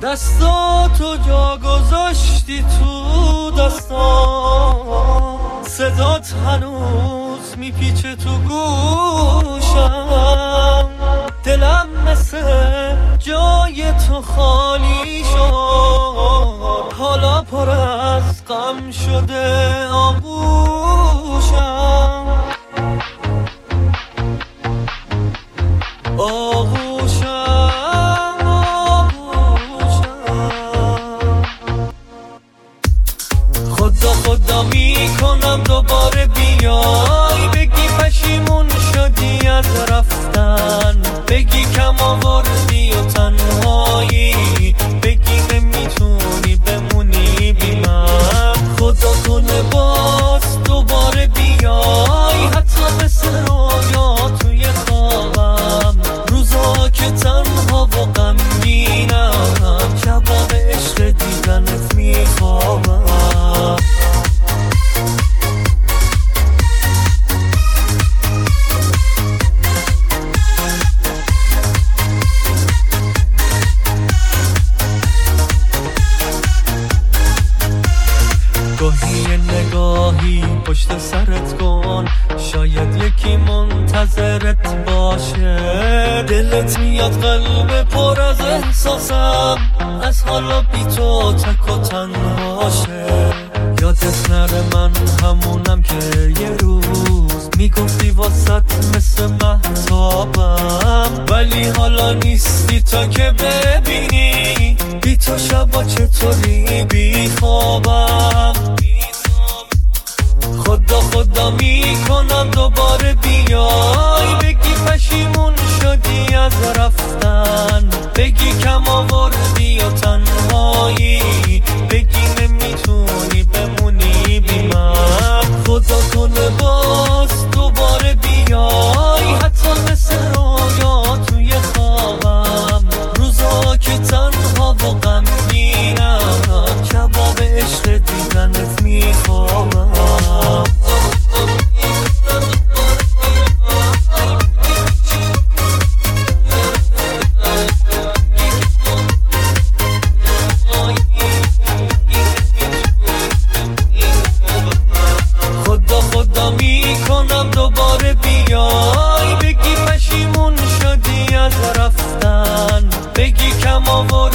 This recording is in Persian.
دستاتو جا گذاشتی تو دستام، صدات هنوز میپیچه تو گوشم، دلم مثل جای تو خالی شد، حالا پر از غم شده آغوشم. خدا میکنم دوباره بیای، بگی پشیمون شدی از رفتن، بگی کم آوردی و تنهایی، بگی نمیتونی بمونی بی من. خدا کنه باز دوباره بیای، حتی مثل رویا توی خوابم، روزا که تنها و غمگینم، شبا به عشق دیدنت میخوابم. گاهی نگاهی پشت سرت کن، شاید یکی منتظرت باشه، دلت میاد قلب پر از احساسم، از حالا بی تو تک و تنهاشه. یادت نره من همونم که یه روز میگفتی واسط مثل مهتابم، ولی حالا نیستی تا که ببینی بی تو شبا چطوری بی خوابم. خدا میکنم دوباره بیای، بگی پشیمون شدی از رفتن، بگی کم آوردی و تنهایی، بگی نمیتونی بمونی بی من. خدا کنه باز دوباره بیای، حتی مثل رویا توی خوابم، روزا که تنها و غمگینم، شبا به عشق دیدنت میخوابم. خدا میکنم دوباره بیای، بگی پشیمون شدی از رفتن، بگی کم آوردی